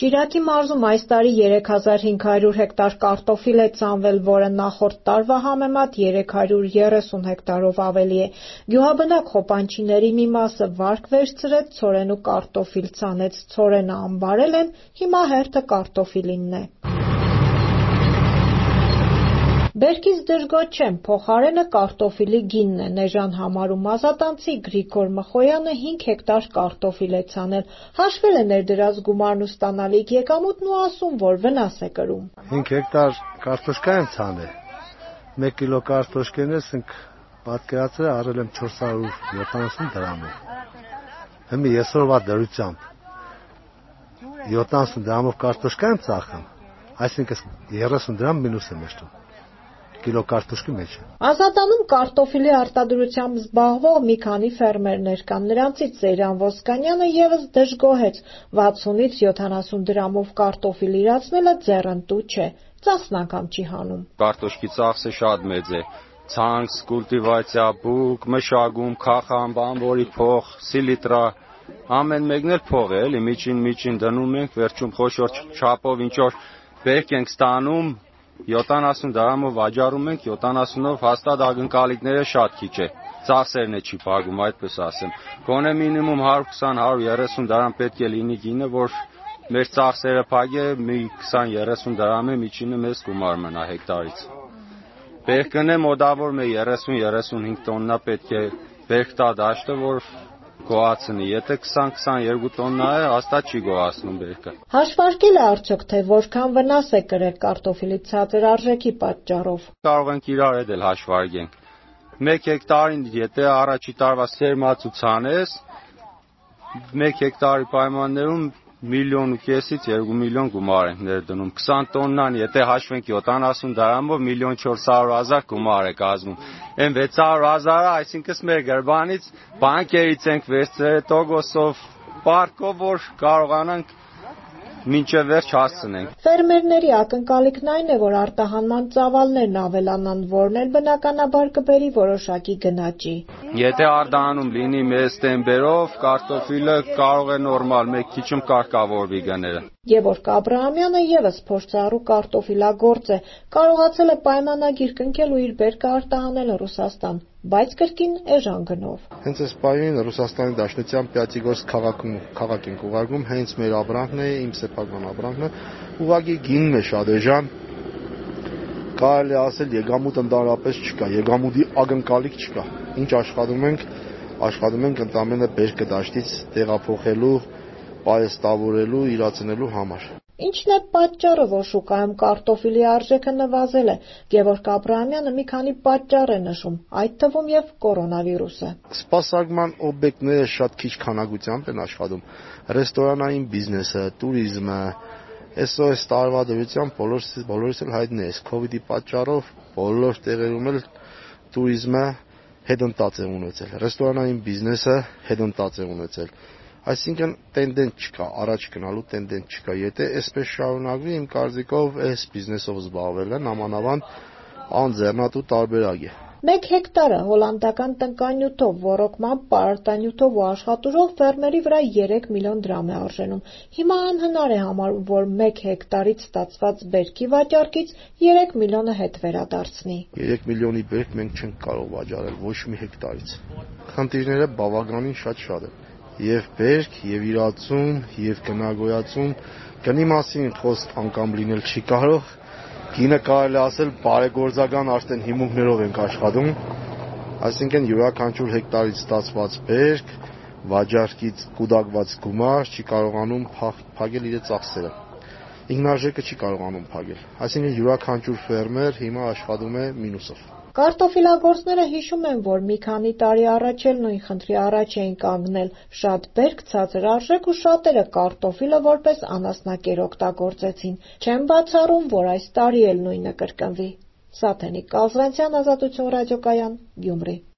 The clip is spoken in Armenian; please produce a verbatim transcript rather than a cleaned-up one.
Շիրակի մարզում այս տարի երեք հազար հինգ հարյուր հեկտար կարտոֆիլ է ծանվել, որը նախորդ տարվա համեմատ երեք հարյուր երեսուն հեկտարով ավելի է։ Գյուղաբնակ խոպանչիների մի մասը վարկ վերցրեց, ցորեն ու կարտոֆիլ ցանեց, ցորենը ամբարել են, հիմա հերթը կարտոֆիլինն է։ Բերքից դժգոհ չեմ, փոխարենը կարտոֆիլի գինն է, Նեժան համարու մազատանցի Գրիգոր Մխոյանը հինգ հեկտար կարտոֆիլ է ցանել, հաշվել է ներդրած գումարն ու ստանալիք եկամուտն ու ասում, որ վնաս է կրում։ հինգ հեկտար կարտոշկա եմ ցանել, մեկ կիլո կարտոշկեն եմ պատկերացրել առել եմ չորս հարյուր յոթանասուն դրամ է։ Հիմա այսօրվա դրությամբ յոթանասուն դրամով կարտոշկա եմ ծախում, այսինքն երեսուն դրամ մինուս եմ եղել։ Կիլո կարտոշկի մեջ։ Ազատանում կարտոֆիլի արտադրությամբ զբաղվող մի քանի ֆերմերներ կան, նրանցից Սեյրան Ոսկանյանը ևս դժգոհեց, վաթսունից յոթանասուն դրամով կարտոֆիլ իրացնելը ձեռընտու չէ, ծախսն անգամ չի հանում։ Կարտոշկի ծախսը շատ մեծ է, ցանց, կուլտիվացիա, բուկ, մշակում, քախամ, բանվորի փող, սիլիտրա, ամեն մեկն էլ փող է, էլի միջին-միջին դնում ենք, վերջում խոշոր չափով ինչ որ բերք ենք ստանում, յոթանասուն դրամով վաճառում ենք, յոթանասունով հաստատ ակնկալիքները շատ քիչ է, ծախսերն է չի փակում, այդպես ասեմ։ Գոնե մինիմում հարյուր քսան հարյուր երեսուն դրամ պետք է լինի գինը, որ մեր ծախսերը փակե, մի քսան երեսուն դրամ է միջինը մեզ գումար մնա հեկտարից։ Բերքն է մոտավոր մեր երեսուն երեսունհինգ տոննա պետք է բերք տա դաշտը, որ գոհացնի, եթե քսան քսանյոթ տոննա է, հաստատ չի գոհացնում բերքը։ Հաշվարկել է արդյոք, թե որքան վնաս է կրել կարտոֆիլի ցածր արժեքի պատճառով։ Կարող ենք իրար հետ էլ հաշվարկենք։ Մեկ հեկտարին, եթե առաջի տարվա սերմացու ցանես, մեկ հեկտարի պայմաններում միլիոն ու կեսից երկու միլիոն գումար ենք ներդնում։ քսան տոննան, եթե հաշվենք յոթանասուն դրամով, միլիոն չորս հարյուր հազար գումար է կազմում։ Այն վեց հարյուր հազարը, այսինքն մեր գրբանից բանկերից ենք վերցրել տոկոսով, պարկով, որ կարողանանք մինչև վերջ հասցնենք։ Ֆերմերների ակնկալիքն այն է, որ արտահանման ծավալներն ավելանան, որն էլ բնականաբար կբերի որոշակի գնաճի։ Եթե արտահանում լինի մեծ տեմպերով, կարտոֆիլը կարող է նորմալ մեկ քիչում կարգավորվի գները։ Գևորգ Աբրահամյանը ևս փորձառու կարտոֆիլագործ է, կարողացել է պայմանագիր կնքել ու իր բերքը արտահանել Ռուսաստան, բայց կրկին էժան գնով։ Հենց այս պայմանին Ռուսաստանի Դաշնության Պյատիգորսկ քաղաքում քաղաք ենք ուղարկում, հենց մեր ապրանքն է, իմ սեփական ապրանքն է, ուղղակի գինն է շատ էժան։ Կարելի ասել եկամուտ ընդհանրապես չկա, եկամուտի ակնկալիք չկա։ Ինչ աշխատում ենք, աշխատում ենք ընդամենը բերքը դաշտից տեղափոխելու, պայստավորելու, իրացնելու համար։ Ինչն է պատճառը, որ շուկայում կարտոֆիլի արժեքը նվազել է։ Գևորգ Աբրահամյանը մի քանի պատճառ է նշում, այդ թվում եւ կորոնավիրուսը։ Սպասարկման օբյեկտները շատ քիչ քանակությամբ են աշխատում։ Ռեստորանային բիզնեսը, տուրիզմը, այսօր այս տարվա դրությամբ բոլորս բոլորս էլ հայտնի է, քովիդի պատճառով բոլոր տեղերում էլ տուրիզմը հետընթաց է ունեցել, ռեստորանային բիզնեսը հետընթաց է ունեցել։ Այսինքն տենդենս չկա, առաջ գնալու տենդենս չկա։ Եթե այսպես շարունակվի, իմ կարծիքով այս բիզնեսով զբաղվելը նամանավան անձեռնատու տարբերակ է։ Մեկ հեկտարը հոլանդական տնկանյութով, ոռոգմամբ, պարարտանյութով ու աշխատուժով ֆերմերի վրա երեք միլիոն դրամ է արժենում։ Հիմա անհնար է համարում, որ մեկ հեկտարից ստացված բերքի վաճառքից երեք միլիոնը հետ վերադարձնի։ երեք միլիոնի բերք մենք չենք կարող վաճառել ոչ մի հեկտարից։ Խնդիրները բավականին շատ-շատ են։ Եվ բերք, եւ իրացում, եւ գնագոյացում, գնի մասին խոսք անգամ լինել չի կարող։ Գինը կարելի ասել բարեգործական արդեն հիմունքներով ենք աշխատում, այսինքն յուրաքանչյուր հեկտարից ստացված բերք, վաճառքից կուտակված գումար չի կարողանում փակել իր ծախսերը։ Ինքնարժեքը չի կարողանում փակել, այսինքն յուրաքանչյուր ֆերմեր հիմա աշխատում է մինուսով։ Կարտոֆիլագործները հիշում են, որ մի քանի տարի առաջ էլ նույն խնդրի առաջ էին կանգնել, շատ բերք, ցածր արժեք ու շատերը կարտոֆիլը որպես անասնակեր օգտագործեցին։ Չեմ բացառում, որ այս տարի էլ նույնը կրկնվի։ Սաթենիկ Կազրանցյան, Ազատություն ռադիոկայան, Գյումրի։